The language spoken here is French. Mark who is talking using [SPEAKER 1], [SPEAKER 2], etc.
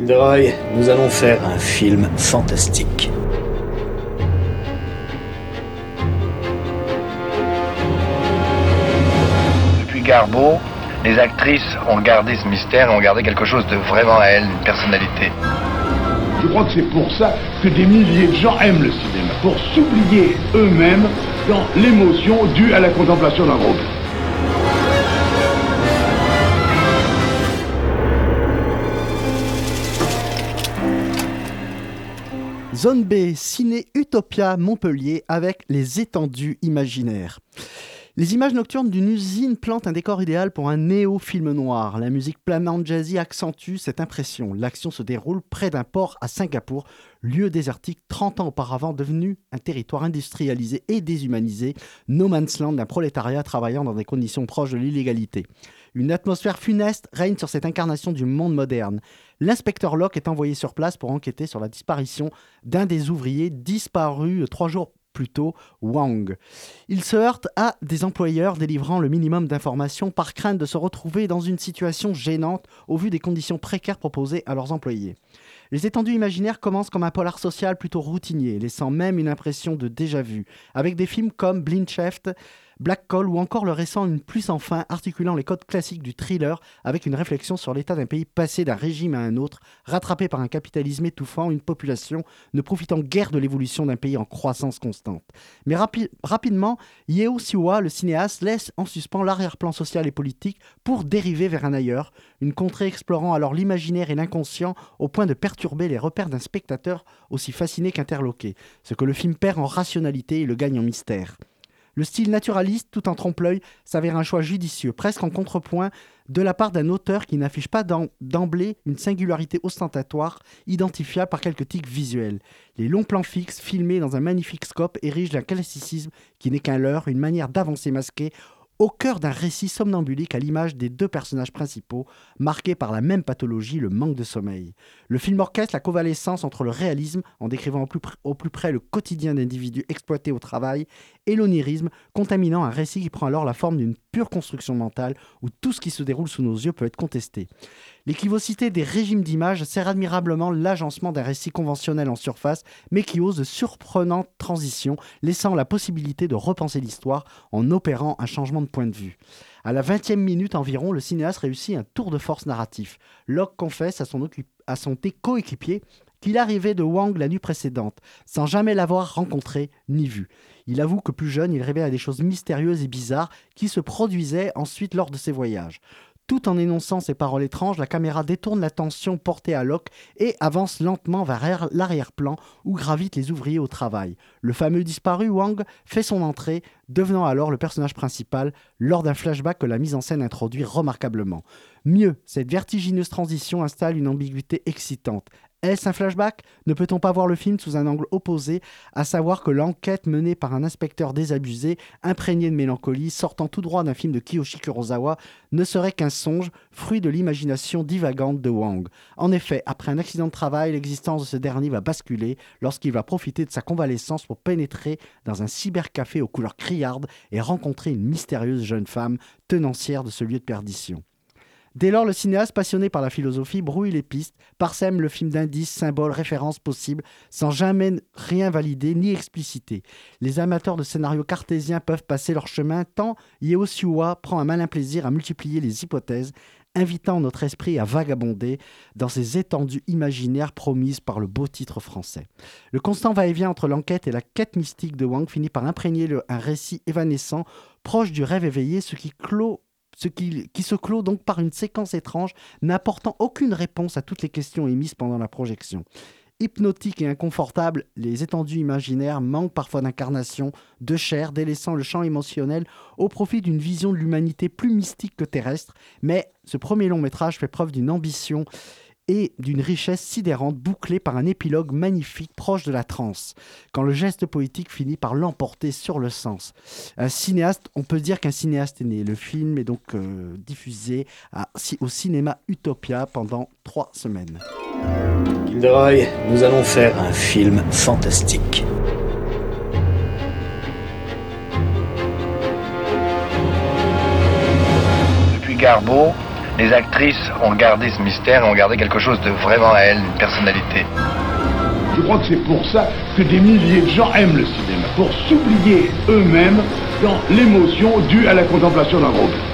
[SPEAKER 1] Gilderoy, nous allons faire un film fantastique.
[SPEAKER 2] Depuis Garbeau, les actrices ont gardé ce mystère et ont gardé quelque chose de vraiment à elles, une personnalité.
[SPEAKER 3] Je crois que c'est pour ça que des milliers de gens aiment le cinéma, pour s'oublier eux-mêmes dans l'émotion due à la contemplation d'un groupe.
[SPEAKER 4] Zone B, Ciné Utopia Montpellier avec les étendues imaginaires. Les images nocturnes d'une usine plantent un décor idéal pour un néo-film noir. La musique planante jazzy accentue cette impression. L'action se déroule près d'un port à Singapour, lieu désertique 30 ans auparavant devenu un territoire industrialisé et déshumanisé, no man's land d'un prolétariat travaillant dans des conditions proches de l'illégalité. Une atmosphère funeste règne sur cette incarnation du monde moderne. L'inspecteur Locke est envoyé sur place pour enquêter sur la disparition d'un des ouvriers disparus 3 jours plus tôt, Wang. Il se heurte à des employeurs délivrant le minimum d'informations par crainte de se retrouver dans une situation gênante au vu des conditions précaires proposées à leurs employés. Les étendues imaginaires commencent comme un polar social plutôt routinier, laissant même une impression de déjà-vu, avec des films comme Blind Shaft, Black Call ou encore le récent Une pluie sans fin, articulant les codes classiques du thriller avec une réflexion sur l'état d'un pays passé d'un régime à un autre, rattrapé par un capitalisme étouffant, une population ne profitant guère de l'évolution d'un pays en croissance constante. Mais rapidement, Yeo Siwa, le cinéaste, laisse en suspens l'arrière-plan social et politique pour dériver vers un ailleurs, une contrée explorant alors l'imaginaire et l'inconscient au point de perturber les repères d'un spectateur aussi fasciné qu'interloqué, ce que le film perd en rationalité et le gagne en mystère. Le style naturaliste, tout en trompe-l'œil, s'avère un choix judicieux, presque en contrepoint de la part d'un auteur qui n'affiche pas d'emblée une singularité ostentatoire, identifiable par quelques tics visuels. Les longs plans fixes, filmés dans un magnifique scope, érigent un classicisme qui n'est qu'un leurre, une manière d'avancer masquée, au cœur d'un récit somnambulique à l'image des 2 personnages principaux, marqués par la même pathologie, le manque de sommeil. Le film orchestre la convalescence entre le réalisme, en décrivant au plus près le quotidien d'individus exploités au travail, et l'onirisme, contaminant un récit qui prend alors la forme d'une pure construction mentale, où tout ce qui se déroule sous nos yeux peut être contesté. L'équivocité des régimes d'images sert admirablement l'agencement d'un récit conventionnel en surface, mais qui ose de surprenantes transitions, laissant la possibilité de repenser l'histoire en opérant un changement de point de vue. À la 20e minute environ, le cinéaste réussit un tour de force narratif. Locke confesse à son coéquipier qu'il arrivait de Wang la nuit précédente, sans jamais l'avoir rencontré ni vu. Il avoue que plus jeune, il rêvait à des choses mystérieuses et bizarres qui se produisaient ensuite lors de ses voyages. Tout en énonçant ces paroles étranges, la caméra détourne l'attention portée à Locke et avance lentement vers l'arrière-plan où gravitent les ouvriers au travail. Le fameux disparu Wang fait son entrée, devenant alors le personnage principal lors d'un flashback que la mise en scène introduit remarquablement. Mieux, cette vertigineuse transition installe une ambiguïté excitante. Est-ce un flashback ? Ne peut-on pas voir le film sous un angle opposé, à savoir que l'enquête menée par un inspecteur désabusé, imprégné de mélancolie, sortant tout droit d'un film de Kiyoshi Kurosawa, ne serait qu'un songe, fruit de l'imagination divagante de Wang. En effet, après un accident de travail, l'existence de ce dernier va basculer lorsqu'il va profiter de sa convalescence pour pénétrer dans un cybercafé aux couleurs criardes et rencontrer une mystérieuse jeune femme, tenancière de ce lieu de perdition. Dès lors, le cinéaste, passionné par la philosophie, brouille les pistes, parsème le film d'indices, symboles, références possibles, sans jamais rien valider ni expliciter. Les amateurs de scénarios cartésiens peuvent passer leur chemin, tant Yeo Siwa prend un malin plaisir à multiplier les hypothèses, invitant notre esprit à vagabonder dans ces étendues imaginaires promises par le beau titre français. Le constant va-et-vient entre l'enquête et la quête mystique de Wang finit par imprégner un récit évanescent, proche du rêve éveillé, ce qui se clôt donc par une séquence étrange, n'apportant aucune réponse à toutes les questions émises pendant la projection. Hypnotiques et inconfortables, les étendues imaginaires manquent parfois d'incarnation, de chair, délaissant le champ émotionnel au profit d'une vision de l'humanité plus mystique que terrestre, mais ce premier long-métrage fait preuve d'une ambition et d'une richesse sidérante, bouclée par un épilogue magnifique proche de la transe, quand le geste poétique finit par l'emporter sur le sens. On peut dire qu'un cinéaste est né. Le film est donc diffusé au cinéma Utopia pendant 3 semaines.
[SPEAKER 1] Gilderoy, nous allons faire un film fantastique.
[SPEAKER 2] Depuis Garbeau, Les actrices ont gardé ce mystère et ont gardé quelque chose de vraiment à elles, une personnalité.
[SPEAKER 3] Je crois que c'est pour ça que des milliers de gens aiment le cinéma, pour s'oublier eux-mêmes dans l'émotion due à la contemplation d'un groupe.